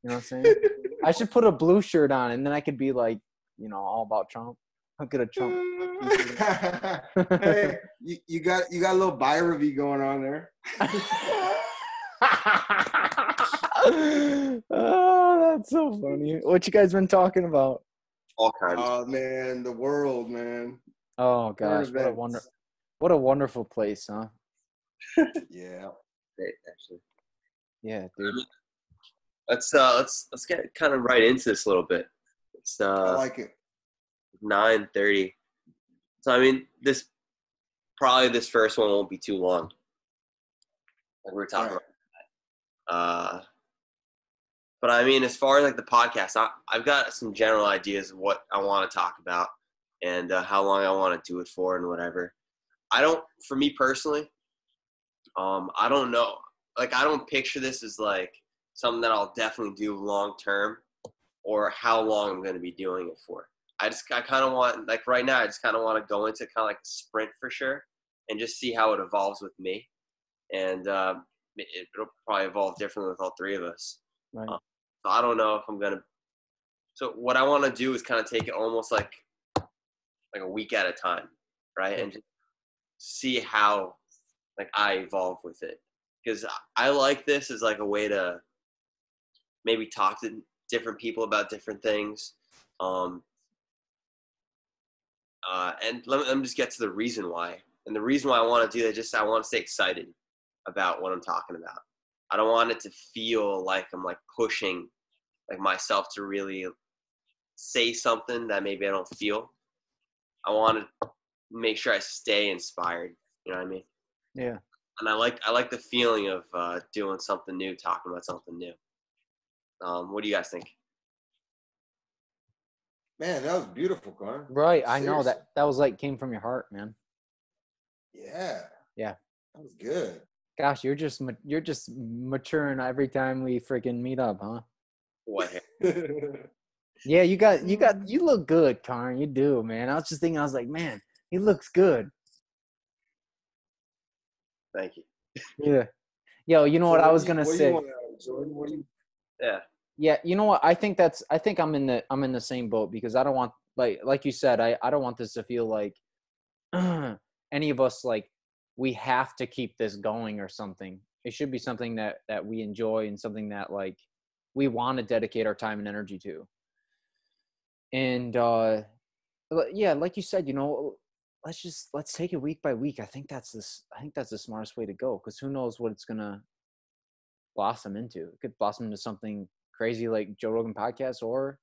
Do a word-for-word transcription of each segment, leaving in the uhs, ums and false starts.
You know what I'm saying? I should put a blue shirt on, and then I could be like, you know, all about Trump. I'll get a Trump. Hey, you, you got you got a little bi-review going on there. Oh, that's so funny. What you guys been talking about? All kinds. Oh man, the world, man. Oh gosh, what a wonder, what a wonderful place, huh? Yeah. Great, actually. Yeah, dude. Let's uh let's let's get kind of right into this a little bit. It's uh I like it. nine thirty. So I mean this probably this first one won't be too long. Like we were talking Right. about. Uh but I mean as far as like the podcast, I I've got some general ideas of what I want to talk about and uh, how long I want to do it for and whatever. I don't for me personally, um I don't know. Like I don't picture this as like something that I'll definitely do long term or how long I'm going to be doing it for. I just, I kind of want, like right now, I just kind of want to go into kind of like a sprint for sure and just see how it evolves with me. And um, it, it'll probably evolve differently with all three of us. Right. Um, so I don't know if I'm going to, so what I want to do is kind of take it almost like, like a week at a time, right? And just see how like I evolve with it. Because I like this as like a way to maybe talk to different people about different things. Um, uh, and let me, let me just get to the reason why. And the reason why I want to do that, just I want to stay excited about what I'm talking about. I don't want it to feel like I'm like pushing like myself to really say something that maybe I don't feel. I want to make sure I stay inspired. You know what I mean? Yeah. And I like I like the feeling of uh, doing something new, talking about something new. Um, what do you guys think? Man, that was beautiful, Connor. Right. I know Seriously. that that was like came from your heart, man. Yeah. Yeah. That was good. Gosh, you're just ma- you're just maturing every time we freaking meet up, huh? What? Yeah, you got you got you look good, Karn. You do, man. I was just thinking, I was like, man, he looks good. Thank you. Yeah. Yo, you know So what I what was do you- gonna what do say? you want, Jordan? What do you? Yeah. Yeah, you know what? I think that's I think I'm in the I'm in the same boat because I don't want like like you said, I, I don't want this to feel like any of us like we have to keep this going or something. It should be something that that we enjoy and something that like we want to dedicate our time and energy to. And uh yeah, like you said, you know, let's just let's take it week by week. I think that's this I think that's the smartest way to go because who knows what it's gonna blossom into. It could blossom into something crazy like Joe Rogan podcast or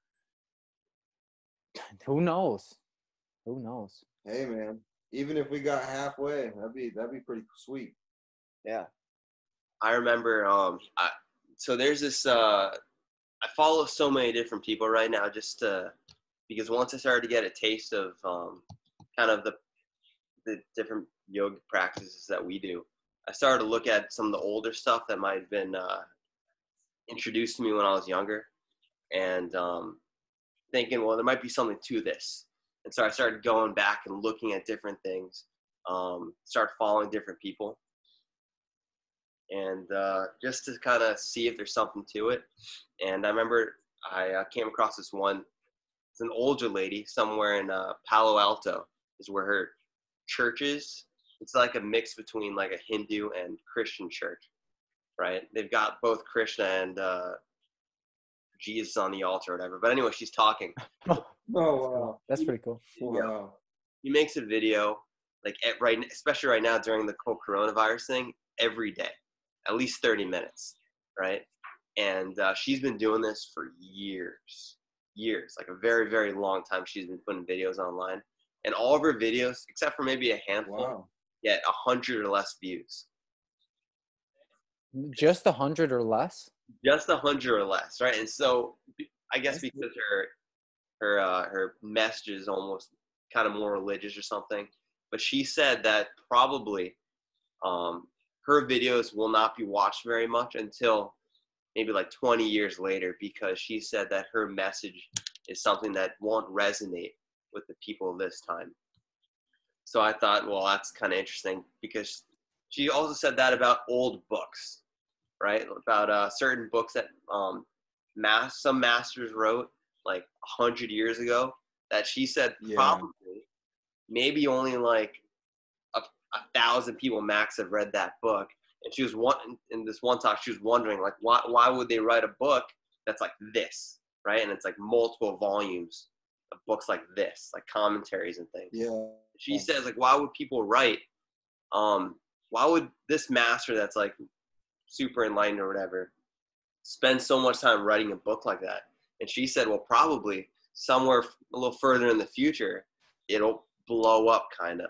who knows? Who knows? Hey, man. Even if we got halfway, that'd be that'd be pretty sweet. Yeah. I remember, um, I, so there's this, uh, I follow so many different people right now just to, because once I started to get a taste of um, kind of the, the different yoga practices that we do, I started to look at some of the older stuff that might have been uh, introduced to me when I was younger and um, thinking, well, there might be something to this. And so I started going back and looking at different things, um, start following different people. And uh, just to kind of see if there's something to it. And I remember I uh, came across this one. It's an older lady somewhere in uh, Palo Alto is where her church is. It's like a mix between like a Hindu and Christian church, right? They've got both Krishna and uh, Jesus on the altar or whatever. But anyway, she's talking. Oh, Oh wow, that's pretty cool. wow. He makes a video, like at, right, especially right now during the whole coronavirus thing, every day, at least thirty minutes, right? And uh, she's been doing this for years, years, like a very, very long time. She's been putting videos online, and all of her videos, except for maybe a handful, Wow. get a hundred or less views. Just a hundred or less? Just a hundred or less, right? And so, I guess That's because her her uh, her message is almost kind of more religious or something, but she said that probably um, her videos will not be watched very much until maybe like twenty years later, because she said that her message is something that won't resonate with the people of this time. So I thought, well, that's kind of interesting, because she also said that about old books, right? About uh, certain books that um, mass some masters wrote like a hundred years ago that she said Yeah. probably maybe only like a, a thousand people max have read that book. And she was one in this one talk, she was wondering like why why would they write a book that's like this, right? And it's like multiple volumes of books like this, like commentaries and things. Yeah. She says like why would people write um why would this master that's like super enlightened or whatever spend so much time writing a book like that? And she said, well, probably somewhere a little further in the future, it'll blow up kind of.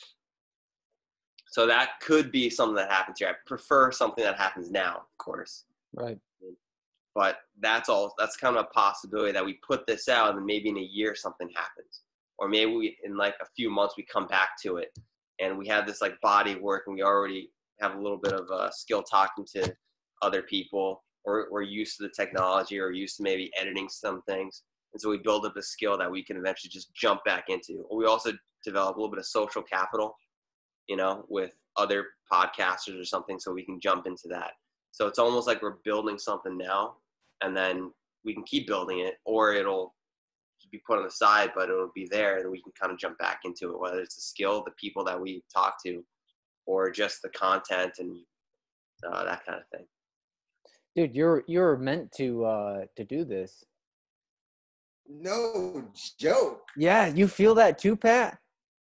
So that could be something that happens here. I prefer something that happens now, of course. Right. But that's all, that's kind of a possibility that we put this out and maybe in a year something happens. Or maybe we, in like a few months we come back to it and we have this like body of work and we already have a little bit of a skill talking to other people, or we're used to the technology or used to maybe editing some things. And so we build up a skill that we can eventually just jump back into. Or we also develop a little bit of social capital, you know, with other podcasters or something, so we can jump into that. So it's almost like we're building something now and then we can keep building it, or it'll be put on the side, but it'll be there and we can kind of jump back into it, whether it's the skill, the people that we talk to, or just the content and uh, that kind of thing. Dude, you're you're meant to uh to do this. No joke. Yeah, you feel that too, Pat?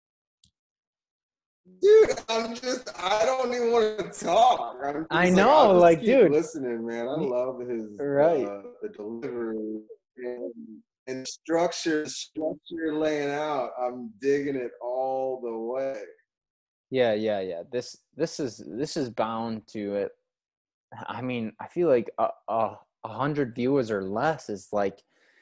Dude, I'm just, I don't even want to talk. I'm just I like, know, I'll just like, keep dude. listening, man. I love his, Right. uh, the delivery and, and structure, structure laying out. I'm digging it all the way. Yeah, yeah, yeah. This this is this is bound to it. I mean, I feel like a, a, a hundred viewers or less is like,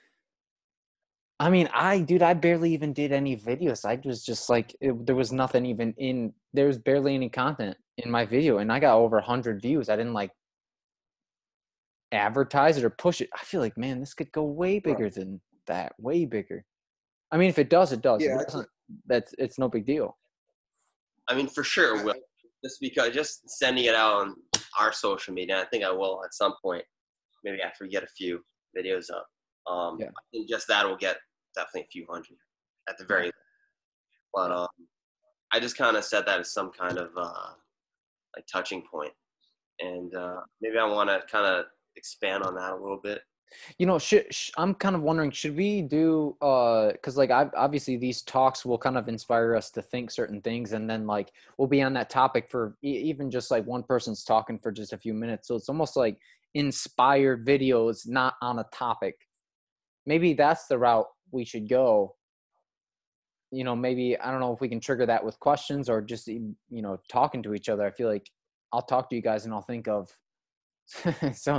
I mean, I, dude, I barely even did any videos. I was just like, it, there was nothing even in, there was barely any content in my video. And I got over a hundred views. I didn't like advertise it or push it. I feel like, man, this could go way bigger Right. than that, way bigger. I mean, if it does, it does. Yeah, If I it doesn't, that's, it's no big deal. I mean, for sure, will. Just because just sending it out on our social media, I think I will at some point, maybe after we get a few videos up. Um, Yeah. I think just that will get definitely a few hundred at the very least. But um, I just kind of set that as some kind of uh, like touching point. And uh, maybe I want to kind of expand on that a little bit. You know, should, sh- I'm kind of wondering, should we do, uh, cause like I obviously these talks will kind of inspire us to think certain things, and then like we'll be on that topic for e- even just like one person's talking for just a few minutes. So it's almost like inspired videos, not on a topic. Maybe that's the route we should go. You know, maybe, I don't know if we can trigger that with questions or just, you know, talking to each other. I feel like I'll talk to you guys and I'll think of, so,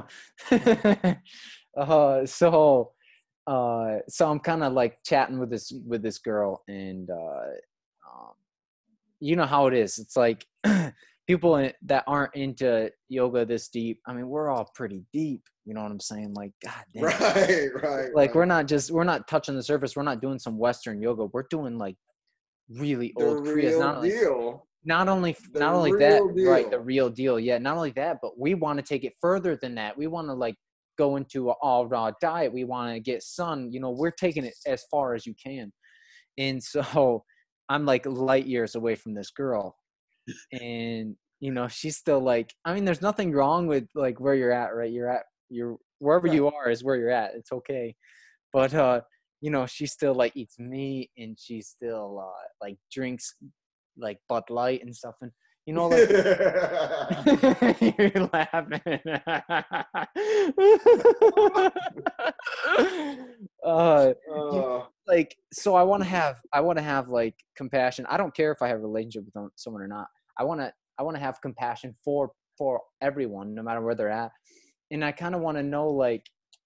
uh, so, uh, so I'm kind of like chatting with this, with this girl, and, uh, um, you know how it is. It's like people in, that aren't into yoga this deep. I mean, we're all pretty deep. You know what I'm saying? Like, God damn. Right, right. Like right. we're not just, we're not touching the surface. We're not doing some Western yoga. We're doing like really the old Kriyas. real Not only, deal. not only, The not only that, real right? deal. The real deal. Yeah. Not only that, but we want to take it further than that. We want to like go into an all raw diet. We want to get sun. You know, we're taking it as far as you can. And so I'm like light years away from this girl, and you know, she's still like, I mean, there's nothing wrong with like where you're at, right? You're at, you're wherever Right. you are is where you're at. It's okay. But, uh, you know, she still like eats meat, and she still, uh, like drinks like Bud Light and stuff. And, you know, like, you're laughing. uh, Uh, like, so I want to have, I want to have like compassion. I don't care if I have a relationship with someone or not. I want to, I want to have compassion for, for everyone, no matter where they're at. And I kind of want to know, like,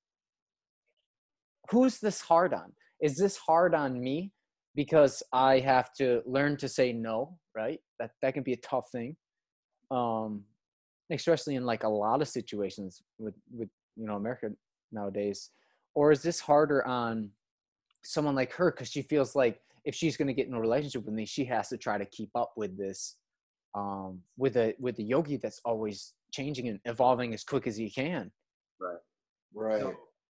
who's this hard on? Is this hard on me because I have to learn to say no, right? That, that can be a tough thing. Um, especially in like a lot of situations with, with, you know, America nowadays. Or is this harder on someone like her, because she feels like if she's going to get in a relationship with me, she has to try to keep up with this, um, with a with the yogi that's always changing and evolving as quick as he can. Right. right. So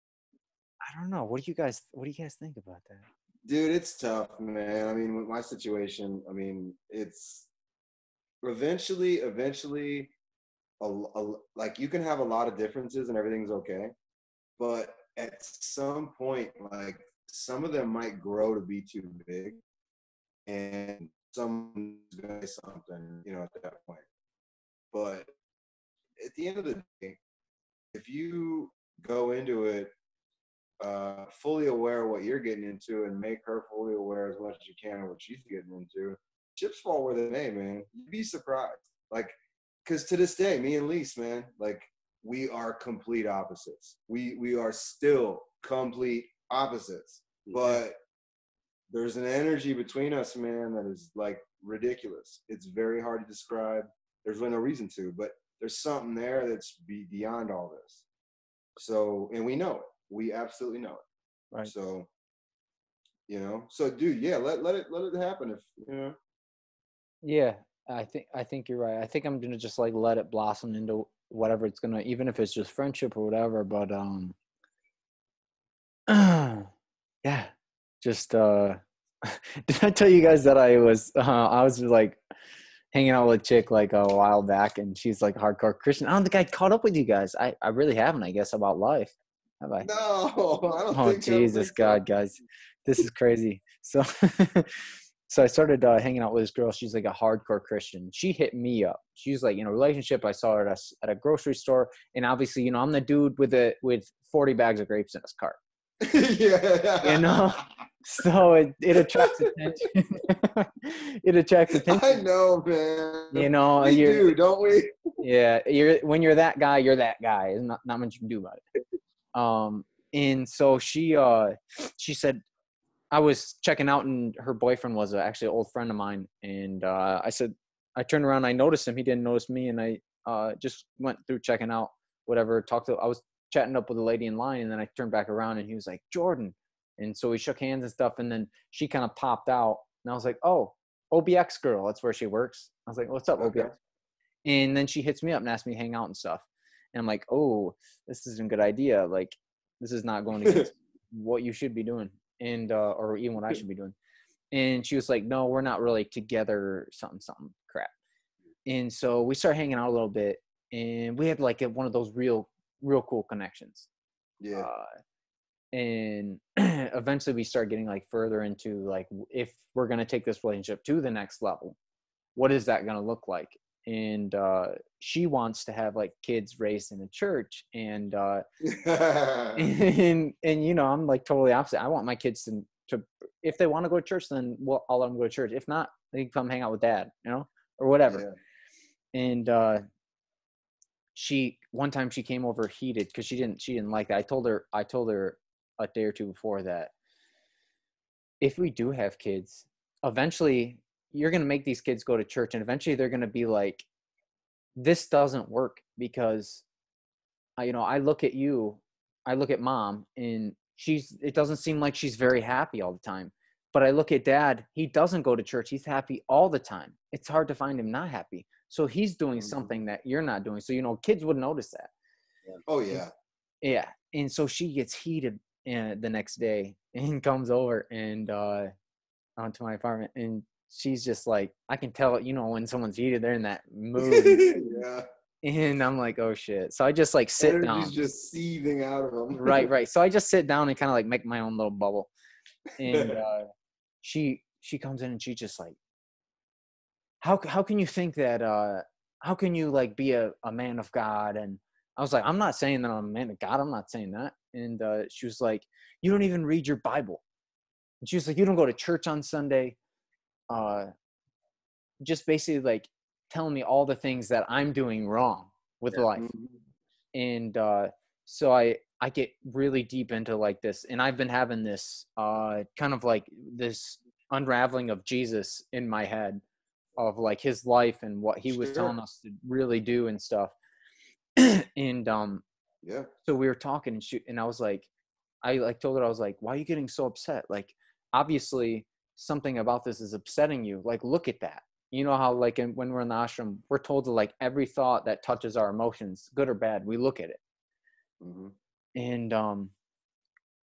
I don't know. What do you guys What do you guys think about that? Dude, it's tough, man. I mean, with my situation, I mean, it's eventually, eventually, a, a, like you can have a lot of differences and everything's okay, but at some point, like some of them might grow to be too big, and someone's gonna say something, you know, at that point. But at the end of the day, if you go into it uh, fully aware of what you're getting into and make her fully aware as much as you can of what she's getting into, chips fall where they may, man. You'd be surprised. Like, because to this day, me and Lise, man, like, we are complete opposites. We we are still complete opposites. Yeah. But there's an energy between us, man, that is, like, ridiculous. It's very hard to describe. There's really no reason to, but there's something there that's be beyond all this. So, and we know it. We absolutely know it. Right. So, you know, so dude, yeah, let let it let it happen if you know. Yeah, I think I think you're right. I think I'm gonna just like let it blossom into whatever it's gonna, even if it's just friendship or whatever. But um, yeah, just uh, did I tell you guys that I was uh, I was like hanging out with a chick like a while back, and she's like hardcore Christian. I don't think I caught up with you guys. I I really haven't, I guess, about life. Have I? No, I don't Oh think Jesus think God, so. guys, this is crazy. So, so I started uh, hanging out with this girl. She's like a hardcore Christian. She hit me up. She's like in a relationship. I saw her at a, at a grocery store, and obviously, you know, I'm the dude with a with forty bags of grapes in his cart. Yeah. You know, so it it attracts attention. It attracts attention. I know, man. You know, we you're, do, don't we? Yeah, you're when you're that guy, you're that guy. There's not not much you can do about it. Um, and so she uh she said, I was checking out and her boyfriend was actually an old friend of mine, and uh, I said, I turned around, I noticed him, he didn't notice me, and I uh just went through checking out whatever, talked to I was chatting up with a lady in line, and then I turned back around and he was like, Jordan, and so we shook hands and stuff, and then she kind of popped out, and I was like, oh, O B X girl, that's where she works. I was like, what's up, okay. O B X? And then she hits me up and asks me to hang out and stuff. And I'm like, oh, this isn't a good idea. Like, this is not going against what you should be doing, and uh, or even what I should be doing. And she was like, no, we're not really together, something, something crap. And so we started hanging out a little bit, and we had like a, one of those real, real cool connections. Yeah. Uh, and eventually we start getting like further into like, if we're going to take this relationship to the next level, what is that going to look like? And uh, she wants to have like kids raised in a church, and uh, and and you know, I'm like totally opposite. I want my kids to, to if they want to go to church, then well, I'll let them go to church. If not, they can come hang out with dad, you know, or whatever. Yeah. And uh, she one time she came over heated because she didn't she didn't like that. I told her I told her a day or two before that if we do have kids, eventually you're going to make these kids go to church, and eventually they're going to be like, this doesn't work because, uh, you know, I look at you, I look at mom, and she's, it doesn't seem like she's very happy all the time. But I look at dad, he doesn't go to church. He's happy all the time. It's hard to find him not happy. So he's doing mm-hmm. something that you're not doing. So, you know, kids would notice that. Oh, yeah. Yeah. And so she gets heated uh, the next day and comes over and uh, onto my apartment, and she's just like, I can tell, you know, when someone's heated, they're in that mood. Yeah. And I'm like, oh shit. So I just like sit Energy's down. Energy's just seething out of them. Right, right. So I just sit down and kind of like make my own little bubble. And uh, she she comes in and she just like, how how can you think that? Uh, how can you like be a, a man of God? And I was like, I'm not saying that I'm a man of God. I'm not saying that. And uh, she was like, you don't even read your Bible. And she was like, you don't go to church on Sunday. Uh, just basically like telling me all the things that I'm doing wrong with yeah. life. And uh, so I, I get really deep into like this, and I've been having this uh, kind of like this unraveling of Jesus in my head of like his life and what he sure. was telling us to really do and stuff. And um, yeah. So we were talking and she, and I was like, I like told her, I was like, why are you getting so upset? Like, obviously something about this is upsetting you. Like, look at that. You know how like in, when we're in the ashram, we're told to like every thought that touches our emotions, good or bad, we look at it. Mm-hmm. And um,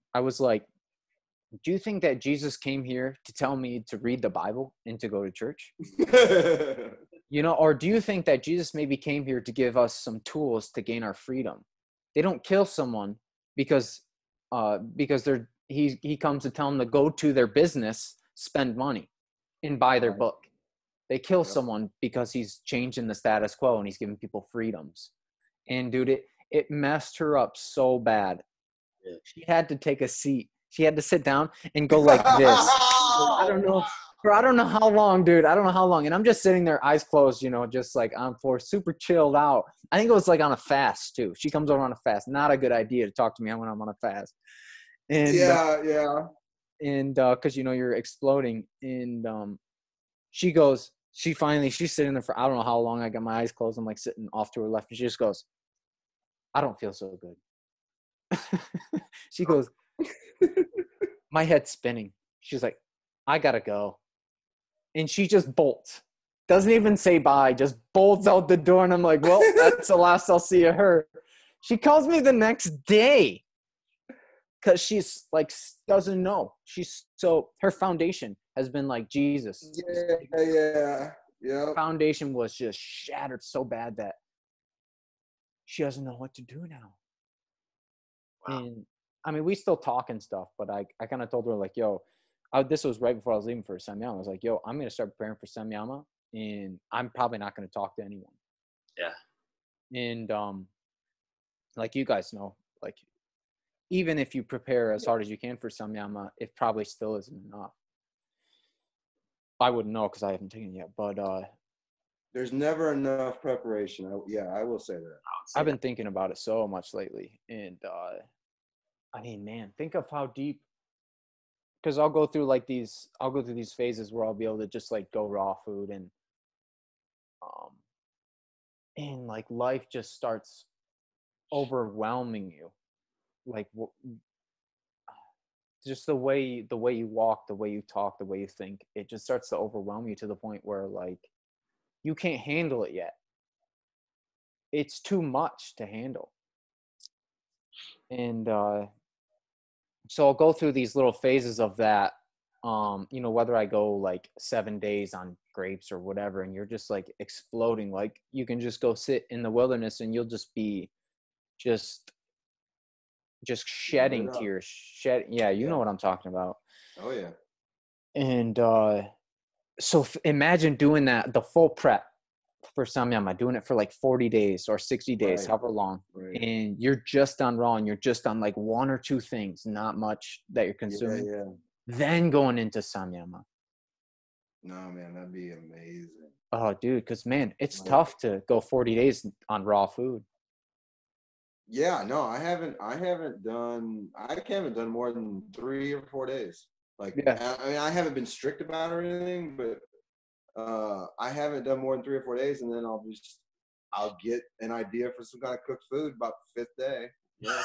I was like, do you think that Jesus came here to tell me to read the Bible and to go to church? You know, or do you think that Jesus maybe came here to give us some tools to gain our freedom? They don't kill someone because uh, because they're he he comes to tell them to go to their business, spend money, and buy their Right. book. They kill Yep. someone because he's changing the status quo and he's giving people freedoms. And dude, it it messed her up so bad. Yeah. She had to take a seat. She had to sit down and go like this. I don't know. For I don't know how long, dude. I don't know how long. And I'm just sitting there, eyes closed, you know, just like on floor, super chilled out. I think it was like on a fast too. She comes over on a fast. Not a good idea to talk to me when I'm on a fast. And uh, Yeah, yeah. and uh, cause you know you're exploding. And um, she goes. She finally she's sitting there for I don't know how long. I got my eyes closed. I'm like sitting off to her left, and she just goes, "I don't feel so good." She goes, my head's spinning. She's like, I gotta go. And she just bolts. Doesn't even say bye, just bolts out the door. And I'm like, well, that's the last I'll see of her. She calls me the next day because she's like, doesn't know. She's so, her foundation has been like Jesus. Yeah, yeah, yeah. Her foundation was just shattered so bad that she doesn't know what to do now. Wow. And I mean, we still talk and stuff, but I, I kind of told her like, yo, I, this was right before I was leaving for Semyama. I was like, yo, I'm going to start preparing for Semyama and I'm probably not going to talk to anyone. Yeah. And um, like you guys know, like even if you prepare as hard as you can for Semyama, it probably still isn't enough. I wouldn't know because I haven't taken it yet, but uh, There's never enough preparation. I, yeah, I will say that. I would say I've been thinking about it so much lately. And uh, I mean, man, think of how deep, because I'll go through like these, I'll go through these phases where I'll be able to just like go raw food and, um, and like life just starts overwhelming you. Like w- just the way, the way you walk, the way you talk, the way you think, it just starts to overwhelm you to the point where like you can't handle it yet. It's too much to handle. And, uh, so I'll go through these little phases of that, um, you know, whether I go like seven days on grapes or whatever, and you're just like exploding, like you can just go sit in the wilderness and you'll just be just, just shedding Lit up. tears, shed. Yeah. You Yeah. know what I'm talking about. Oh yeah. And, uh, so f- imagine doing that, the full prep for Samyama, doing it for like forty days or sixty days, Right. however long. Right. And you're just on raw and you're just on like one or two things, not much that you're Yeah, consuming. yeah. Then going into Samyama. No, man, that'd be amazing. Oh, dude, because, man, it's Like- tough to go forty days on raw food. Yeah, no, I haven't. I haven't done. I haven't done more than three or four days. Like, Yeah. I, I mean, I haven't been strict about it or anything, but uh, I haven't done more than three or four days, and then I'll just, I'll get an idea for some kind of cooked food about the fifth day. Yeah.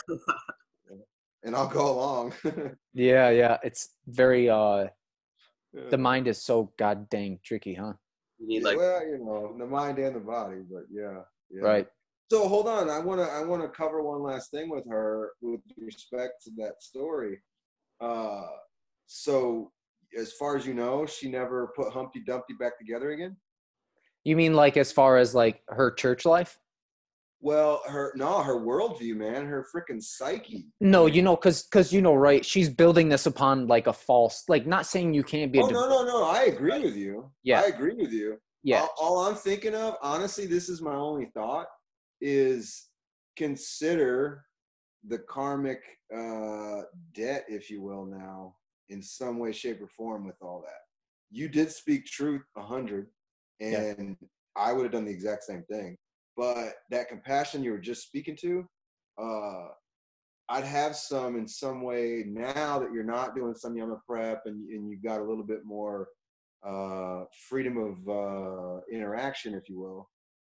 And I'll go along. Yeah, yeah. It's very, uh, Yeah. the mind is so god dang tricky, huh? you need Yeah, like well, you know, the mind and the body, but yeah, yeah. Right. So hold on, I wanna I wanna cover one last thing with her with respect to that story. Uh, so as far as you know, she never put Humpty Dumpty back together again. You mean like as far as like her church life? Well, her no, her worldview, man, her freaking psyche. No, you know, because, because you know, right, she's building this upon like a false, like not saying you can't be a Oh div- no, no, no! I agree with you. Yeah. I agree with you. Yeah. All, all I'm thinking of, honestly, this is my only thought, is consider the karmic uh, debt, if you will, now in some way, shape, or form with all that. You did speak truth a hundred, and yeah. I would have done the exact same thing. But that compassion you were just speaking to, uh, I'd have some in some way now that you're not doing some Samyama prep and, and you've got a little bit more uh, freedom of uh, interaction, if you will.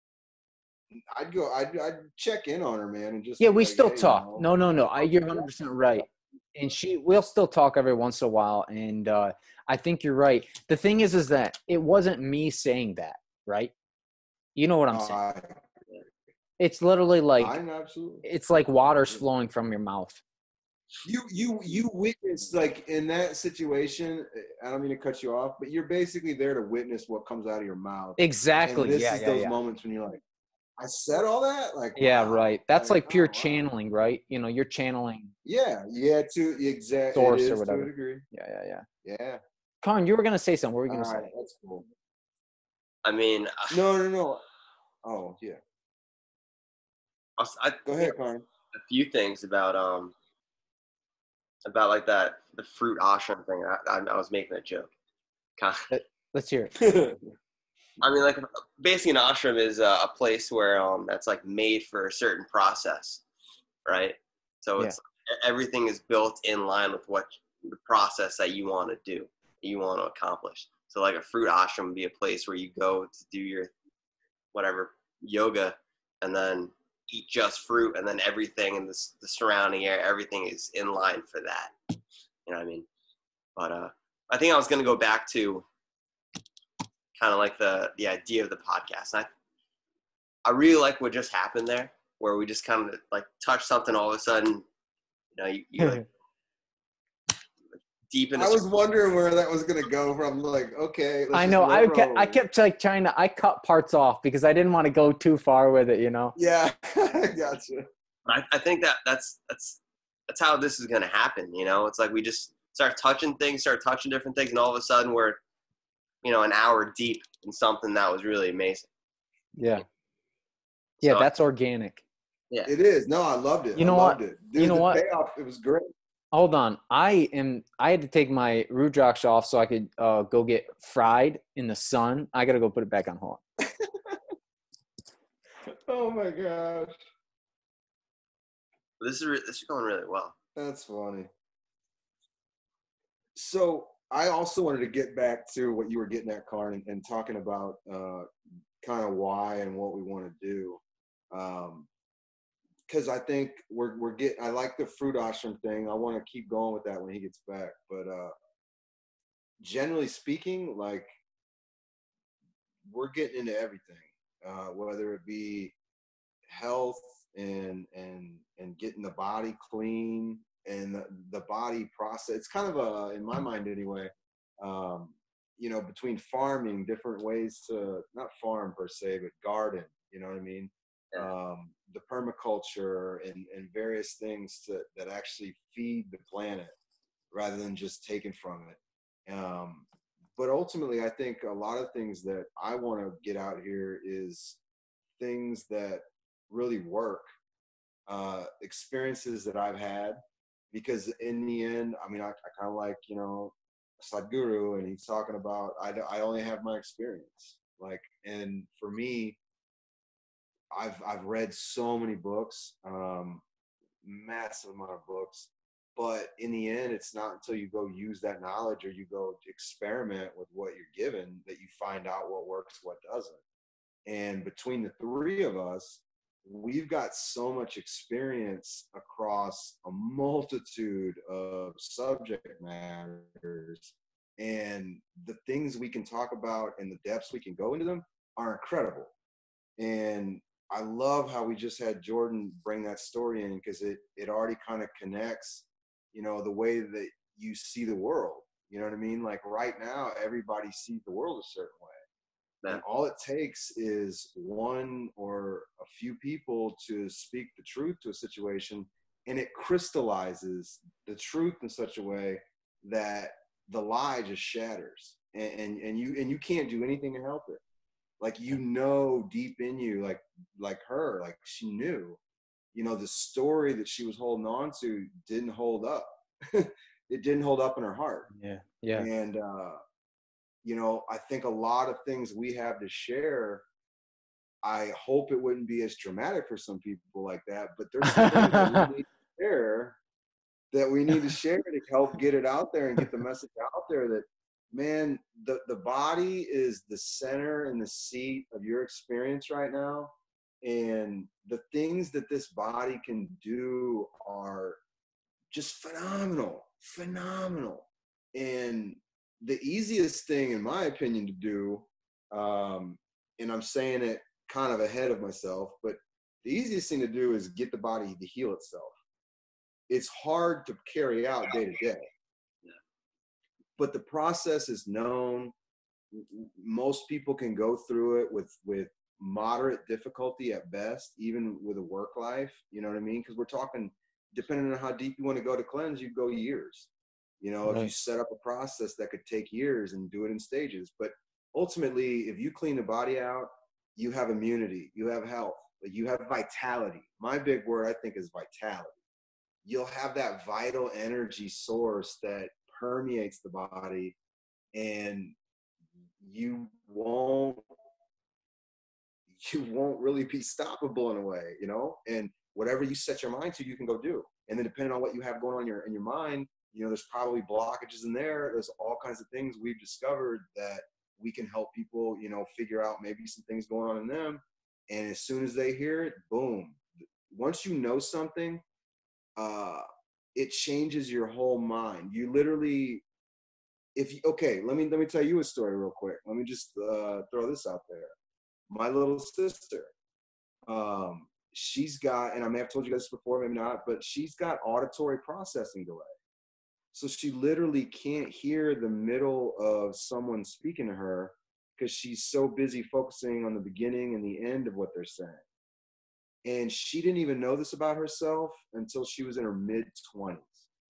I'd go, I'd, I'd check in on her, man. And just yeah, we like, still hey, talk. you know, no, no, no. I, you're one hundred percent right. And she, we'll still talk every once in a while. And uh, I think you're right. The thing is, is that it wasn't me saying that, right? You know what I'm uh, saying? I, It's literally like, I'm absolutely. it's like water's flowing from your mouth. You you you witness, like, in that situation. I don't mean to cut you off, but you're basically there to witness what comes out of your mouth. And Exactly. this Yeah, is yeah, those yeah. moments when you're like, I said all that? Like, Yeah, wow. right. That's Like, like pure oh, wow. channeling, right? You know, you're channeling Yeah, yeah, to exact it source or is to a whatever. degree. Yeah, yeah, yeah. Yeah. Colin, you were gonna say something. What were you All gonna right, say? that's cool. I mean, No, no, no. Oh, yeah. I, I Go ahead, Connor. a few things about um about like that the fruit ashram thing. I, I, I was making a joke. Kind of, Let's hear it. I mean, like basically, an ashram is a, a place where um that's like made for a certain process, right? So it's everything is built in line with what the process that you want to do, you want to accomplish. So like a fruit ashram would be a place where you go to do your whatever yoga, and then eat just fruit, and then everything in the, the surrounding area, everything is in line for that. You know what I mean? But uh, I think I was going to go back to kind of like the the idea of the podcast. I I really like what just happened there, where we just kind of like touched something all of a sudden. You know, you, you like deep in. I was wondering where that was gonna go from. Like, okay, let's I just know. let I it kept, I roll. kept like trying to. I cut parts off because I didn't want to go too far with it. You know. Yeah, I gotcha. I, I think that that's that's that's how this is gonna happen. You know, it's like we just start touching things, start touching different things, and all of a sudden we're, you know, an hour deep in something that was really amazing. Yeah. Yeah, So, that's organic. Yeah. It is. No, I loved it. You know I loved what? it. Dude, You know the what? payoff, it was great. Hold on. I am. I had to take my Rudrox off so I could uh, go get fried in the sun. I gotta go put it back on. Hold on. Oh my gosh. This is re- this is going really well. That's funny. So I also wanted to get back to what you were getting at, Karn, and, and talking about uh, kind of why and what we want to do. Um, because I think we're we're getting. I like the fruit ashram thing. I want to keep going with that when he gets back. But uh, generally speaking, like, we're getting into everything, uh, whether it be health and and and getting the body clean and the, the body process. It's kind of a, in my mind anyway, um, you know, between farming, different ways to not farm per se, but garden. You know what I mean? Um, the permaculture and, and various things to, that actually feed the planet rather than just taken from it. Um, but ultimately, I think a lot of things that I want to get out here is things that really work, uh, experiences that I've had, because in the end, I mean, I, I kind of like, you know, Sadhguru, and he's talking about, I, I only have my experience. Like, and for me, I've I've read so many books, um, massive amount of books, but in the end, it's not until you go use that knowledge or you go experiment with what you're given that you find out what works, what doesn't. And between the three of us, we've got so much experience across a multitude of subject matters, and the things we can talk about and the depths we can go into them are incredible. And I love how we just had Jordan bring that story in, because it, it already kind of connects, you know, the way that you see the world. You know what I mean? Like right now, everybody sees the world a certain way. And all it takes is one or a few people to speak the truth to a situation, and it crystallizes the truth in such a way that the lie just shatters, and, and, and you and you can't do anything to help it. Like, you know, deep in you, like like her, like she knew, you know, the story that she was holding on to didn't hold up. It didn't hold up in her heart. Yeah. Yeah. And uh you know, I think a lot of things we have to share, I hope it wouldn't be as dramatic for some people like that, but there's some things that we need to share that we need to share to help get it out there and get the message out there that, man, the, the body is the center and the seat of your experience right now. And the things that this body can do are just phenomenal, phenomenal. And the easiest thing, in my opinion, to do, um, and I'm saying it kind of ahead of myself, but the easiest thing to do is get the body to heal itself. it's hard to carry out day to day. But the process is known. Most people can go through it with with moderate difficulty at best, even with a work life. You know what I mean? Because we're talking, depending on how deep you want to go to cleanse, you go years. You know, right. If you set up a process that could take years and do it in stages. But ultimately, if you clean the body out, you have immunity, you have health, you have vitality. My big word, I think, is vitality. You'll have that vital energy source that permeates the body, and you won't you won't really be stoppable in a way, you know. And whatever you set your mind to, you can go do. And then depending on what you have going on in your in your mind, you know, there's probably blockages in there. There's all kinds of things we've discovered that we can help people, you know, figure out maybe some things going on in them. And as soon as they hear it, boom. Once you know something, uh, it changes your whole mind. You literally, if you, okay, let me let me tell you a story real quick. Let me just uh, throw this out there. My little sister, um, she's got, and I may have told you guys before, maybe not, but she's got auditory processing delay. So she literally can't hear the middle of someone speaking to her because she's so busy focusing on the beginning and the end of what they're saying. And she didn't even know this about herself until she was in her mid twenties.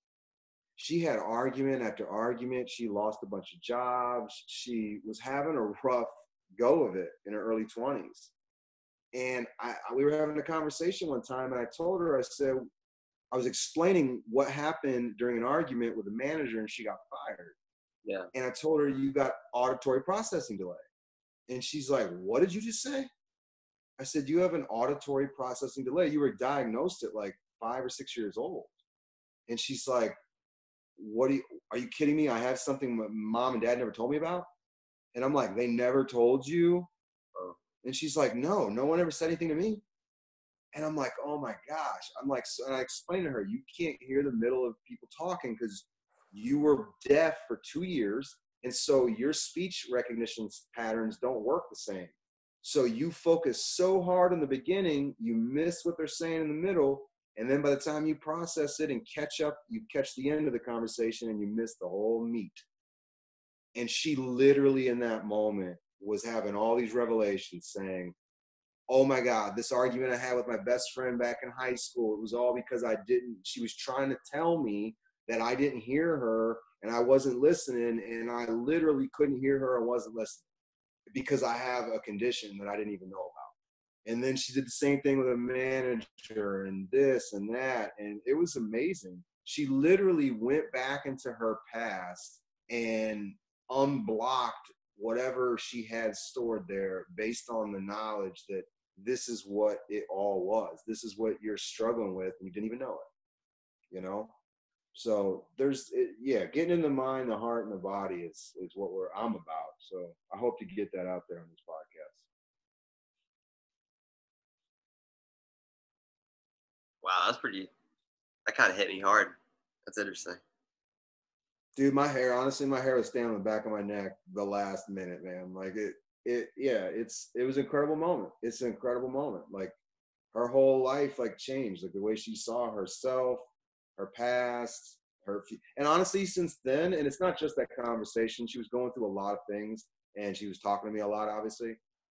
She had argument after argument. She lost a bunch of jobs. She was having a rough go of it in her early twenties. And I, we were having a conversation one time, and I told her, I said, I was explaining what happened during an argument with a manager, and she got fired. Yeah. And I told her, you got auditory processing delay. And she's like, what did you just say? I said, you have an auditory processing delay. You were diagnosed at like five or six years old. And she's like, what are you, are you kidding me? I have something my mom and dad never told me about. And I'm like, they never told you? Oh. And she's like, no, no one ever said anything to me. And I'm like, oh my gosh. I'm like, so, and I explained to her, you can't hear the middle of people talking because you were deaf for two years. And so your speech recognition patterns don't work the same. So you focus so hard in the beginning, you miss what they're saying in the middle. And then by the time you process it and catch up, you catch the end of the conversation and you miss the whole meat. And she literally in that moment was having all these revelations saying, oh my God, this argument I had with my best friend back in high school, it was all because I didn't, she was trying to tell me that I didn't hear her and I wasn't listening, and I literally couldn't hear her and wasn't listening because I have a condition that I didn't even know about. And then she did the same thing with a manager and this and that, and it was amazing. She literally went back into her past and unblocked whatever she had stored there based on the knowledge that this is what it all was. This is what you're struggling with, and you didn't even know it, you know? So there's, it, yeah, getting in the mind, the heart, and the body is, is what we're, I'm about. So I hope to get that out there on this podcast. Wow, that's pretty, that kind of hit me hard. That's interesting. Dude, my hair, honestly, my hair was standing on the back of my neck the last minute, man. Like it, it, yeah, it's, it was an incredible moment. It's an incredible moment. Like her whole life, like changed, like the way she saw herself, her past, her, and honestly, since then, and it's not just that conversation, she was going through a lot of things and she was talking to me a lot, obviously.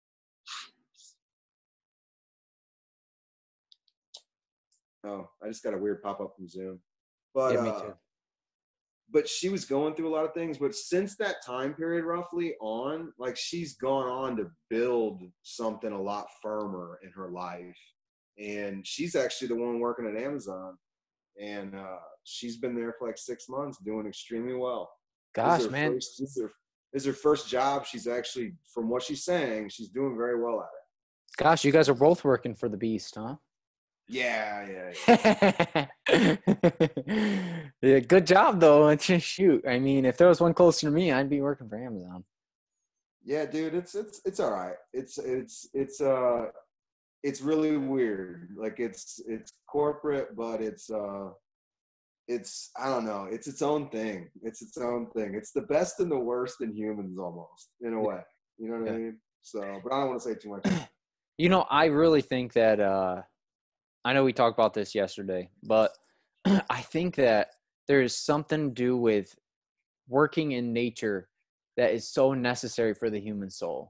Oh, I just got a weird pop-up from Zoom. But, yeah, me uh, too. But she was going through a lot of things. But since that time period, roughly on, like she's gone on to build something a lot firmer in her life. And she's actually the one working at Amazon. And uh, she's been there for like six months doing extremely well. Gosh, this man. First, this, is her, this is her first job. She's actually, from what she's saying, she's doing very well at it. Gosh, you guys are both working for the Beast, huh? Yeah, yeah, yeah. Yeah, good job, though. It's just, shoot. I mean, if there was one closer to me, I'd be working for Amazon. Yeah, dude, it's it's it's all right. It's it's it's uh it's really weird. Like it's it's corporate, but it's uh it's I don't know, it's its own thing. It's its own thing. It's the best and the worst in humans almost, in a way. You know what yeah. I mean? So, but I don't want to say too much. You know, I really think that uh I know we talked about this yesterday, but I think that there is something to do with working in nature that is so necessary for the human soul.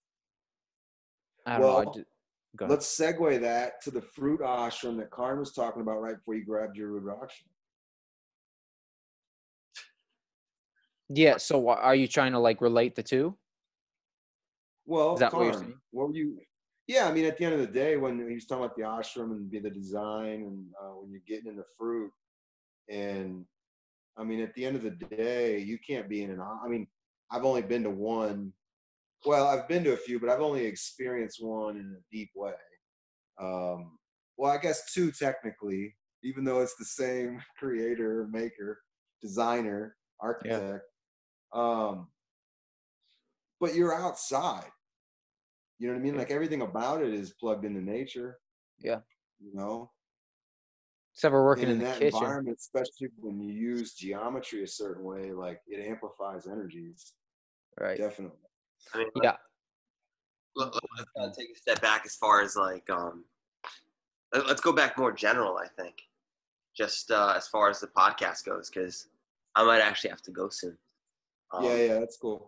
I don't know. I Well, just, go ahead. let's segue that to the fruit ashram that Karn was talking about right before you grabbed your Rudraksh. Yeah. So wha- are you trying to like relate the two? Well, Is that what you're Karn, saying? what were you? Yeah, I mean, at the end of the day, when he was talking about the ashram and be the design, and uh, when you're getting in the fruit, and I mean, at the end of the day, you can't be in an. I mean, I've only been to one. Well, I've been to a few, but I've only experienced one in a deep way. Um, well, I guess two technically, even though it's the same creator, maker, designer, architect. Um, but you're outside. You know what I mean? Yeah. Like everything about it is plugged into nature. Yeah. You know, Except for working and in in the that kitchen. environment, especially when you use geometry a certain way, like it amplifies energies. Right. Definitely. I mean, Yeah. let, let, let's kind of take a step back as far as like um, let, let's go back more general. I think just uh, as far as the podcast goes, because I might actually have to go soon. Um, Yeah, yeah, that's cool.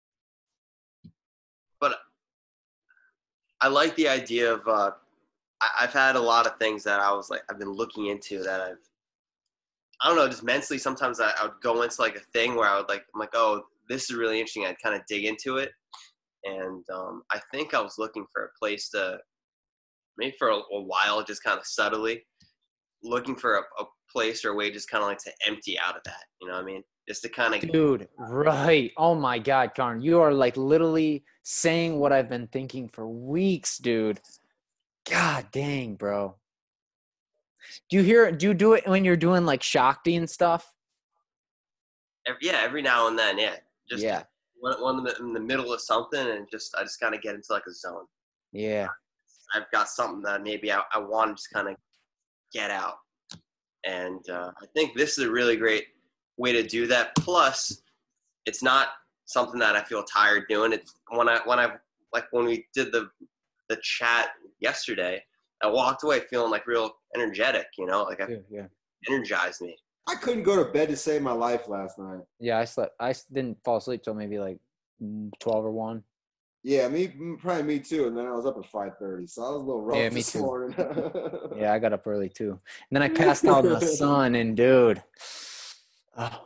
But I like the idea of. Uh, I, I've had a lot of things that I was like I've been looking into that I've. I don't know, just mentally. Sometimes I, I would go into like a thing where I would like I'm like, oh, this is really interesting. I'd kind of dig into it, and um, I think I was looking for a place to maybe for a, a while, just kind of subtly looking for a, a place or a way just kind of like to empty out of that. You know what I mean? Just to kind of Dude, right. Oh my God, Karn. You are like literally saying what I've been thinking for weeks, dude. God dang, bro. Do you hear do you do it when you're doing like Shakti and stuff? every, yeah, every now and then, yeah, just Yeah. when, when I'm in the middle of something and just I just kind of get into like a zone. Yeah. I've got something that maybe I, I want to just kind of get out, and uh, I think this is a really great way to do that. Plus, it's not something that I feel tired doing. It's when I when I like when we did the the chat yesterday, I walked away feeling like real energetic. You know, like it Yeah. energized me. I couldn't go to bed to save my life last night. Yeah, I slept. I s- didn't fall asleep till maybe like twelve or one. Yeah, me probably me too. And then I was up at five thirty, so I was a little rough Yeah, me this too. morning. Yeah, I got up early too. And then I passed out in the sun, and dude, oh,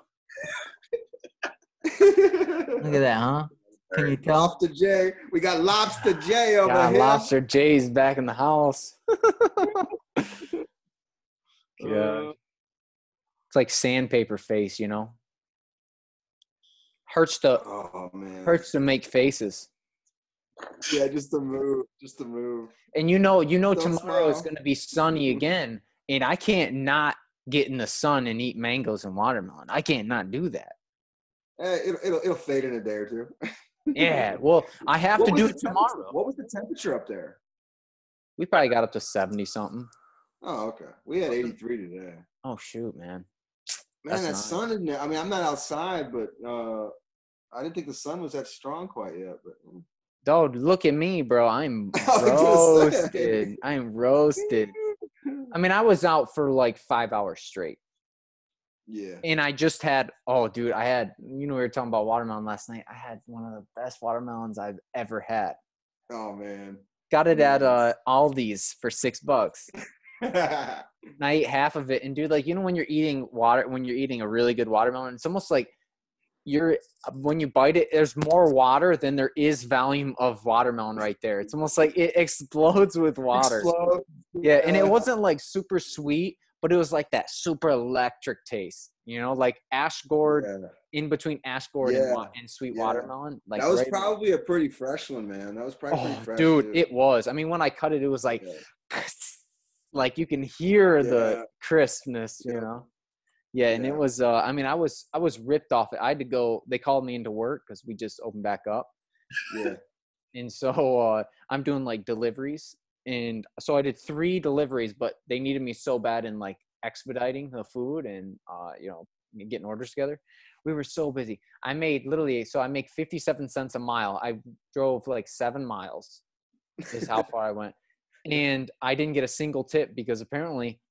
look at that, huh? Can you tell? Lobster J, we got Lobster J over God, here. Lobster J's back in the house. Uh, It's like sandpaper face, you know. Hurts to oh man, hurts to make faces. yeah, just to move, just to move. And you know, you know, Don't tomorrow is smile. going to be sunny again, and I can't not get in the sun and eat mangoes and watermelon. I can't not do that. Eh, it'll, it'll it'll fade in a day or two. Yeah, well, I have What to was do the it temperature? tomorrow. What was the temperature up there? We probably got up to seventy something. Oh, okay. We had eighty-three today. Oh shoot, man. Man, That's that nice. sun isn't there. I mean, I'm not outside, but uh, I didn't think the sun was that strong quite yet. But Dog, look at me, bro. I'm I was just saying. roasted. I'm roasted. I mean, I was out for like five hours straight. Yeah. And I just had, oh, dude, I had, you know, we were talking about watermelon last night. I had one of the best watermelons I've ever had. Oh man. Got it at uh, Nice. Aldi's for six bucks. And I ate half of it. And dude, like, you know, when you're eating water, when you're eating a really good watermelon, it's almost like you're, when you bite it, there's more water than there is volume of watermelon right there. It's almost like it explodes with water. Explode. Yeah. And it wasn't like super sweet, but it was like that super electric taste, you know, like Ash Gourd, Yeah. in between Ash Gourd and, wa- Yeah. and sweet Yeah. watermelon. Like That was right probably a pretty fresh one, man. That was probably oh, pretty fresh. dude, too. it was. I mean, when I cut it, it was like, Yeah. like you can hear Yeah. the crispness, you Yeah. know? Yeah. And Yeah. it was, uh, I mean, I was, I was ripped off it. I had to go, they called me into work because we just opened back up. Yeah. And so uh, I'm doing like deliveries. And so I did three deliveries, but they needed me so bad in like expediting the food and, uh, you know, getting orders together. We were so busy. I made literally, so I make fifty-seven cents a mile. I drove like seven miles is how far I went. And I didn't get a single tip because apparently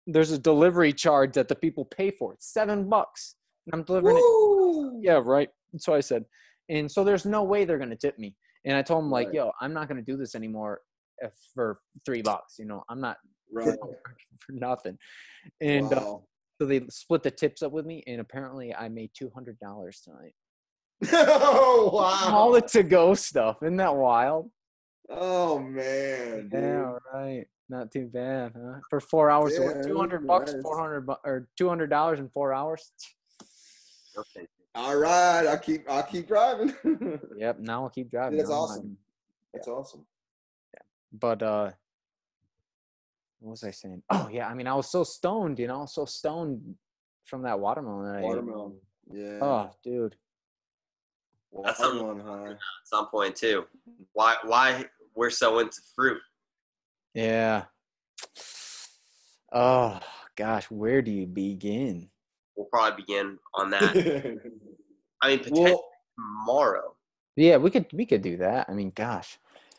there's a delivery charge that the people pay for. It's seven bucks. And I'm delivering Woo! it. Yeah, right. So I said, and so there's no way they're going to tip me. And I told them like, Right. yo, I'm not going to do this anymore if, for three bucks. You know, I'm not Right. for nothing. And uh, Wow. so they split the tips up with me. And apparently I made two hundred dollars tonight. Oh, wow. All the to-go stuff. Isn't that wild? Oh, man. Dude. Yeah, right. Not too bad, huh? For four hours, Yeah, so two hundred bucks, nice. four hundred bu- or two hundred dollars in four hours. Okay. All right. I'll keep, I'll keep driving. Yep. Now I'll keep driving. Dude, that's Now I'm- awesome. That's awesome. But uh, what was I saying? Oh yeah, I mean, I was so stoned, you know, so stoned from that watermelon. That I ate. Watermelon. Yeah. Oh, dude. That's something- Watermelon high. At some point too. Why why we're so into fruit? Yeah. Oh gosh, where do you begin? We'll probably begin on that. I mean, potentially Well, tomorrow. Yeah, we could we could do that. I mean, gosh.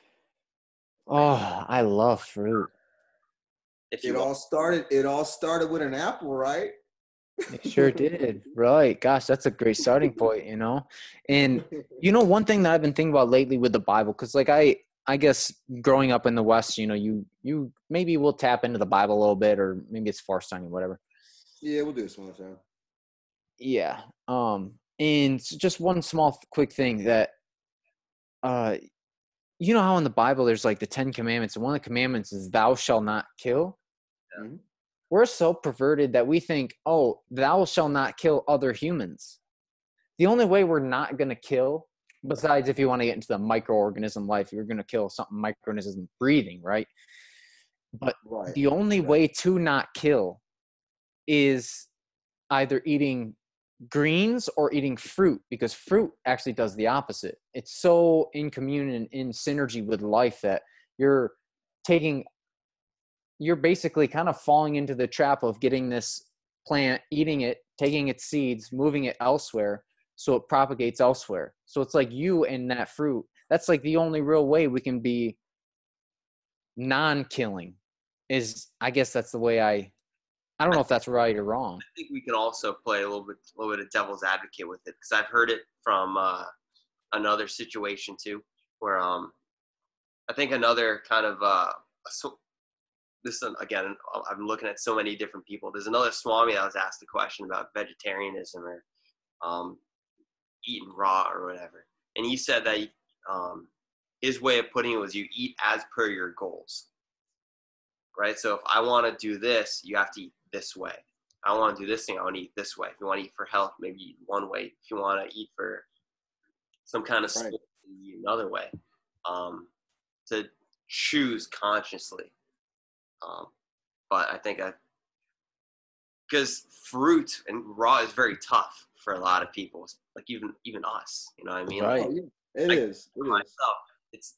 Oh, I love fruit. If it you all want. started. It all started with an apple, right? It sure did. Right. Gosh, that's a great starting point, you know? And you know, one thing that I've been thinking about lately with the Bible, because like I I guess growing up in the West, you know, you you maybe we'll tap into the Bible a little bit, or maybe it's forced on you, whatever. Yeah, we'll do this one time. Yeah. Um, and s- just one small th- quick thing that uh you know how in the Bible there's like the Ten Commandments, and one of the commandments is thou shalt not kill. Mhm. We're so perverted that we think, oh, thou shalt not kill other humans. The only way we're not going to kill, besides if you want to get into the microorganism life, you're going to kill something microorganism breathing, right? But Right. the only Right. way to not kill is either eating greens or eating fruit, because fruit actually does the opposite. It's so in communion, in synergy with life, that you're taking you're basically kind of falling into the trap of getting this plant, eating it, taking its seeds, moving it elsewhere, so it propagates elsewhere. So it's like you and that fruit. That's like the only real way we can be non-killing. Is I guess that's the way I. I don't know if that's right or wrong. I think we can also play a little bit, a little bit of devil's advocate with it, because I've heard it from uh, another situation too, where um, I think another kind of uh, so this is, again, I'm looking at so many different people. There's another Swami that was asked a question about vegetarianism or um, eating raw or whatever, and he said that um, his way of putting it was you eat as per your goals, right? So if I want to do this, you have to eat this way. I want to do this thing, I want to eat this way. If you want to eat for health, maybe eat one way. If you want to eat for some kind of Right. sport, eat another way. Um, to choose consciously. Um, but I think I, because fruit and raw is very tough for a lot of people, like even even us. You know what I mean? Right. Oh, yeah. It Like, is. It is. myself, it's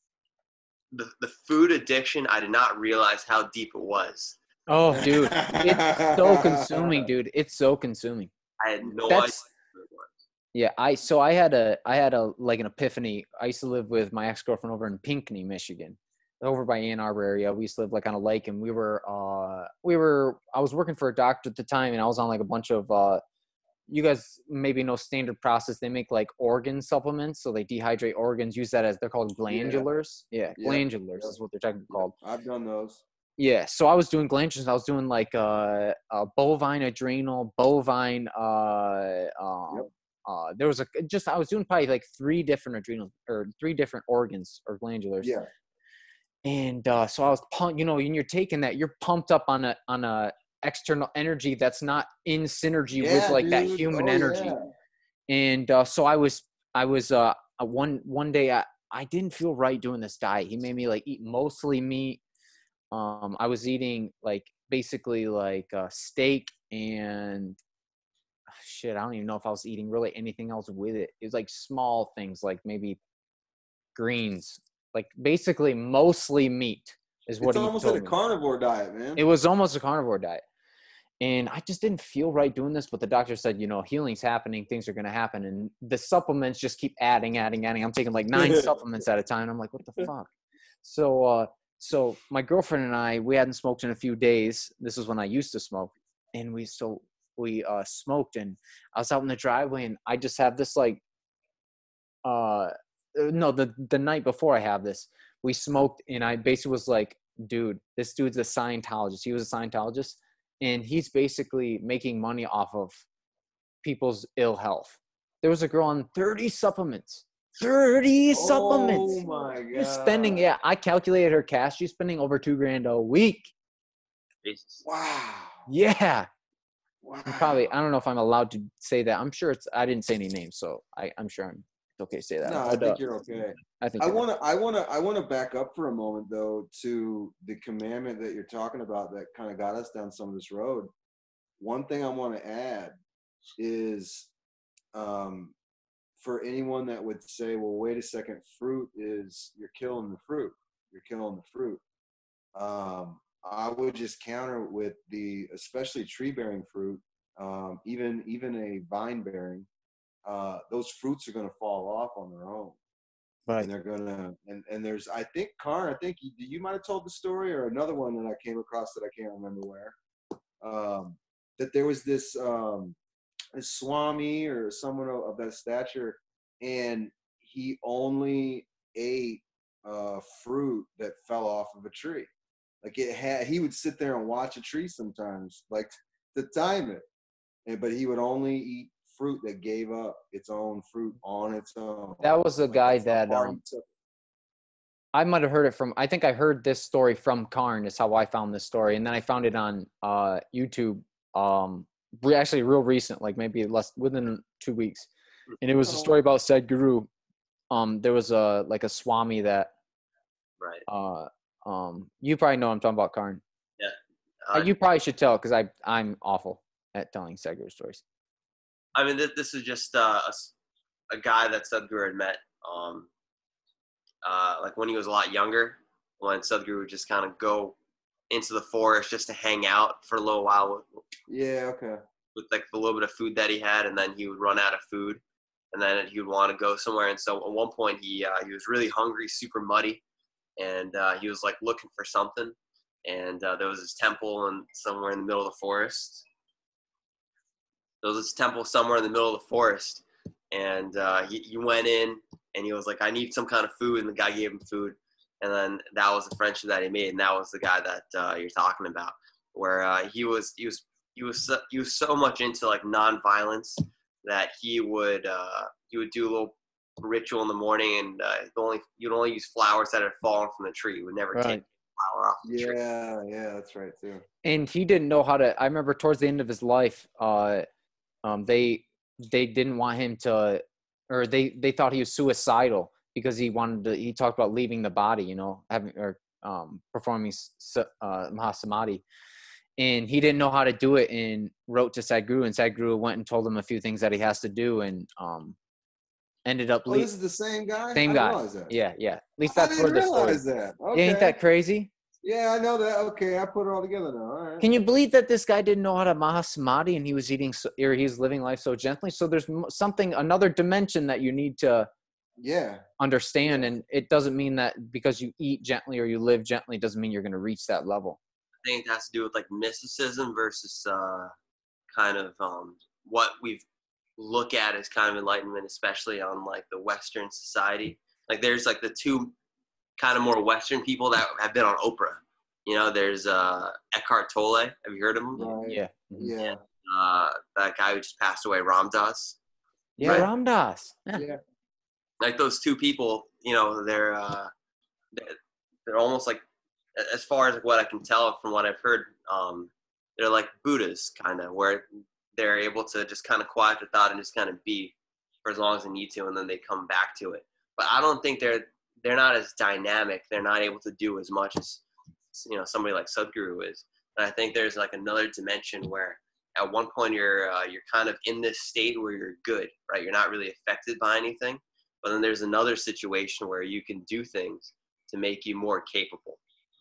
the the food addiction. I did not realize how deep it was. Oh, dude, it's so consuming, dude. It's so consuming. I had no That's- idea what it was. Yeah, I so I had a I had a like an epiphany. I used to live with my ex-girlfriend over in Pinckney, Michigan, over by Ann Arbor area. We used to live like on a lake, and we were uh we were I was working for a doctor at the time, and I was on like a bunch of uh you guys maybe know standard process. They make like organ supplements, so they dehydrate organs, use that as they're called glandulars. Yeah, Yep, glandulars yep. is what they're technically called. I've done those. Yeah, so I was doing glandulars. I was doing like uh, uh bovine adrenal, bovine. Uh, um, Yep. uh, there was a just I was doing probably like three different adrenal or three different organs or glandulars. Yeah. And uh, so I was pumped. You know, when you're taking that, you're pumped up on a on a external energy that's not in synergy with Yeah, like that dude. human Oh, energy. yeah. And uh, so I was, I was, uh, uh, one one day I, I didn't feel right doing this diet. He made me like eat mostly meat. Um, I was eating like basically like uh, steak and shit. I don't even know if I was eating really anything else with it. It was like small things, like maybe greens, like basically mostly meat is what It's he almost told like a me. carnivore diet, man. It was almost a carnivore diet. And I just didn't feel right doing this, but the doctor said, you know, healing's happening, things are going to happen. And the supplements just keep adding, adding, adding. I'm taking like nine supplements at a time. I'm like, what the fuck? So, uh, so my girlfriend and I, we hadn't smoked in a few days. This is when I used to smoke, and we so we uh, smoked, and I was out in the driveway, and I just have this like, uh, no, the the night before I have this, we smoked, and I basically was like, dude, this dude's a Scientologist. He was a Scientologist, and he's basically making money off of people's ill health. There was a girl on thirty supplements. thirty supplements. Oh my god. She's spending, yeah, I calculated her cash. She's spending over two grand a week. Jesus. Wow. Yeah. Wow. I'm probably, I don't know if I'm allowed to say that. I'm sure it's, I didn't say any names, so I, I'm sure I'm it's okay to say that. No, I But, think uh, you're okay. I think I you're want to, I want to, I want to back up for a moment though to the commandment that you're talking about that kind of got us down some of this road. One thing I want to add is, um, for anyone that would say, well, wait a second, fruit is, you're killing the fruit. You're killing the fruit. Um, I would just counter with the, especially tree-bearing fruit, um, even even a vine-bearing, uh, those fruits are going to fall off on their own. Right. And they're going to, and, and there's, I think, Karn, I think you, you might have told the story, or another one that I came across that I can't remember where, um, that there was this, um, a Swami or someone of, of that stature, and he only ate uh, fruit that fell off of a tree. Like it had, he would sit there and watch a tree sometimes, like to time it, and but he would only eat fruit that gave up its own fruit on its own. That was a Like, guy that's how that, far um, he took it. I might have heard it from, I think I heard this story from Karn is how I found this story. And then I found it on uh, YouTube, um, re- actually real recent, like maybe less within two weeks. And it was a story about Sadhguru. Um, there was a, like a Swami that, Right. uh, um, you probably know what I'm talking about, Karn. Yeah. Uh, Uh, you probably should tell, because I, I'm awful at telling Sadhguru stories. I mean, this, this is just uh, a, s- a guy that Sadhguru had met, um, uh, like when he was a lot younger, when Sadhguru would just kind of go into the forest just to hang out for a little while with, Yeah, okay. with like the little bit of food that he had, and then he would run out of food, and then he would want to go somewhere. And so at one point, he uh, he was really hungry, super muddy, and uh, he was like looking for something. And uh, there was this temple and somewhere in the middle of the forest. There was this temple somewhere in the middle of the forest, and uh, he, he went in, and he was like, I need some kind of food, and the guy gave him food. And then that was the friendship that he made, and that was the guy that uh, you're talking about, where uh, he was he was he was so, he was so much into like nonviolence that he would uh, he would do a little ritual in the morning, and uh, only you'd only use flowers that had fallen from the tree. You would never Right. take a flower off the tree. Yeah, yeah, that's right too. And he didn't know how to, I remember towards the end of his life, uh, um, they, they didn't want him to, or they, they thought he was suicidal because he wanted to, he talked about leaving the body, you know, having, or, um, performing, s- uh, Mahasamadhi, and he didn't know how to do it and wrote to Sadhguru, and Sadhguru went and told him a few things that he has to do, and, um, ended up, Oh, le- this is the same guy? same I didn't guy. realize that. Yeah. Yeah. At least I that's where didn't the story, realize that. Okay. ain't that crazy? Yeah, I know that. Okay, I put it all together now. All right. Can you believe that this guy didn't know how to Mahasamadhi and he was eating, so, or he's living life so gently? So there's m- something, another dimension that you need to Yeah. understand. Yeah. And it doesn't mean that because you eat gently or you live gently, doesn't mean you're going to reach that level. I think it has to do with like mysticism versus uh, kind of um, what we've look at as kind of enlightenment, especially on like the Western society. Like there's like the two kind of more Western people that have been on Oprah. You know, there's uh, Eckhart Tolle. Have you heard of him? Right. Yeah. Mhm. Yeah. Uh, that guy who just passed away, Ram Dass. Yeah. Right. Ram Dass. Yeah. Yeah. Like those two people, you know, they're uh, they're almost like, as far as what I can tell from what I've heard, um, they're like Buddhas, kind of, where they're able to just kind of quiet their thought and just kind of be for as long as they need to, and then they come back to it. But I don't think they're they're not as dynamic. They're not able to do as much as, you know, somebody like Sadhguru is. And I think there's like another dimension where at one point you're uh, you're kind of in this state where you're good, right? You're not really affected by anything. But then there's another situation where you can do things to make you more capable,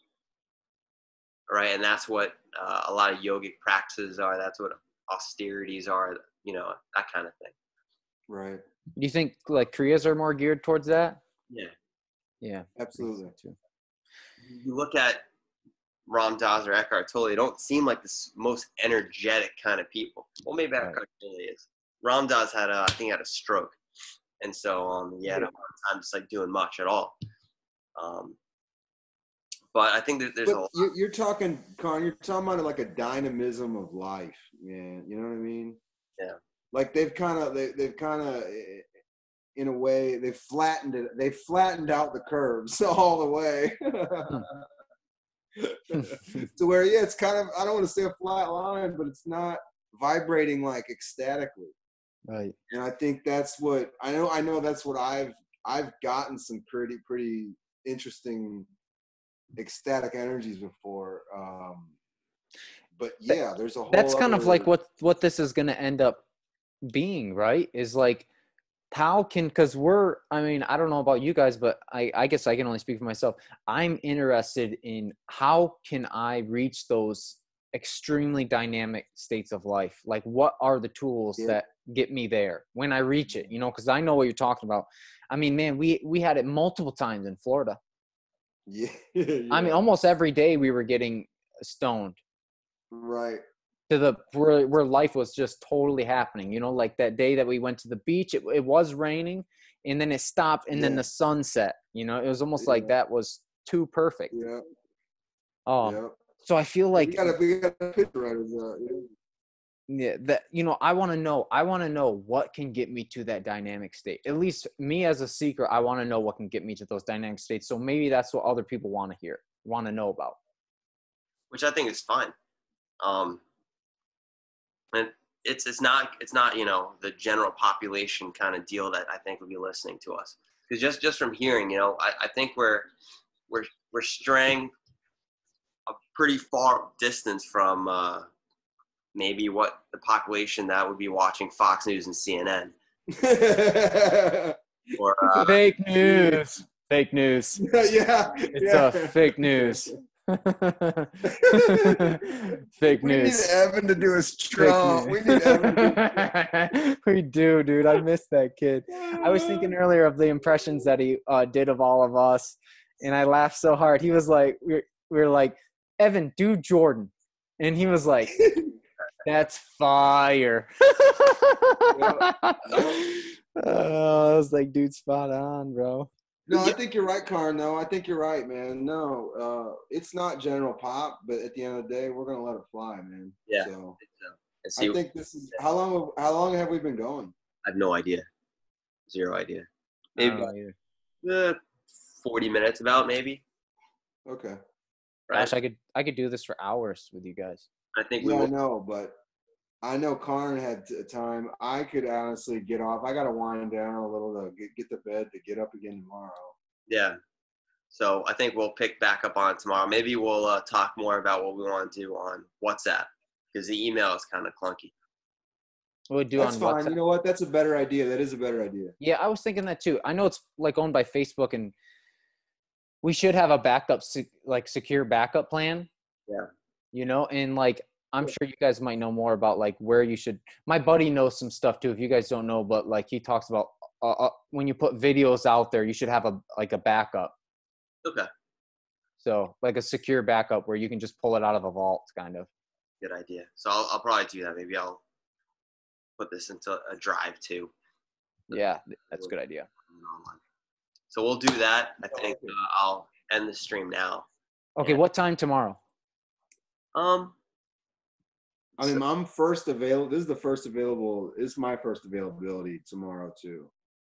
right? And that's what uh, a lot of yogic practices are. That's what austerities are, you know, that kind of thing. Right. Do you think like Kriyas are more geared towards that? Yeah. Yeah. Absolutely. Too. you look at Ram Dass or Eckhart Tolle, they don't seem like the s- most energetic kind of people. Well, maybe Right. Eckhart Tolle is. Ram Dass had a, I think, had a stroke, and so um, yeah, had a hard time just like doing much at all. Um, but I think that there's But a lot. you're, you're talking, Con, you're talking about like a dynamism of life, man. You know what I mean? Yeah. Like they've kind of, they, they've kind of, in a way, they've flattened it. They flattened out the curves all the way. To where, yeah, it's kind of, I don't want to say a flat line, but it's not vibrating like ecstatically. Right. And I think that's what, I know, I know that's what I've, I've gotten some pretty, pretty interesting ecstatic energies before. Um, but yeah, there's a whole That's kind of like other- what what this is going to end up being, right? Is like, how can, because we're, I mean, I don't know about you guys, but I, I guess I can only speak for myself. I'm interested in how can I reach those extremely dynamic states of life? Like, what are the tools Yeah. that get me there when I reach it? You know, because I know what you're talking about. I mean, man, we we had it multiple times in Florida. yeah, I mean, yeah. almost every day we were getting stoned Right. to the where where life was just totally happening. You know, like that day that we went to the beach, it, it was raining, and then it stopped, and then Yeah. the sun set. You know, it was almost like Yeah. that was too perfect. Yeah. Um, Yeah. so I feel we like got a we got a picture right of that. Yeah. yeah, that you know, I want to know. I want to know what can get me to that dynamic state. At least me as a seeker, I want to know what can get me to those dynamic states. So maybe that's what other people want to hear, want to know about. Which I think is fine. Um, and it's it's not it's not you know the general population kind of deal that I think would be listening to us, because just just from hearing, you know, I, I think we're we're we're straying a pretty far distance from uh, maybe what the population that would be watching Fox News and C N N or uh, Fake news. Fake news. yeah. It's yeah. uh, fake news. Fake We news. need Evan to do a Fake straw. We news. need Evan to do We do, dude. I miss that kid. I was thinking earlier of the impressions that he uh, did of all of us, and I laughed so hard. He was like, we we're, we we're like, Evan, do Jordan. And he was like, that's fire. Oh, I was like, dude, spot on, bro. No, I think you're right, Karn. No, I think you're right, man. No, uh, it's not general pop, but at the end of the day, we're gonna let it fly, man. Yeah. So and see, I think this is how long. How long have we been going? I have no idea, zero idea. I Maybe don't know either. uh, forty minutes, about maybe. Okay. Right. Gosh, I could I could do this for hours with you guys. I think we Yeah, I will. know, but I know Karn had t- time. I could honestly get off. I got to wind down a little to get, get to bed to get up again tomorrow. Yeah. So I think we'll pick back up on it tomorrow. Maybe we'll uh, talk more about what we want to do on WhatsApp, because the email is kind of clunky. What would do That's on fine. WhatsApp? You know what? That's a better idea. That is a better idea. Yeah, I was thinking that too. I know it's like owned by Facebook, and we should have a backup, se- like secure backup plan. Yeah. You know, and like I'm sure you guys might know more about like where you should. My buddy knows some stuff too. If you guys don't know, but like he talks about uh, uh, when you put videos out there, you should have a like a backup. Okay. So like a secure backup where you can just pull it out of a vault, kind of. Good idea. So I'll, I'll probably do that. Maybe I'll put this into a drive too. Yeah, that's a good idea. So we'll do that. I think uh, I'll end the stream now. Okay, what time tomorrow? Um, I mean, I'm first available. This is the first available. This is my first availability tomorrow too.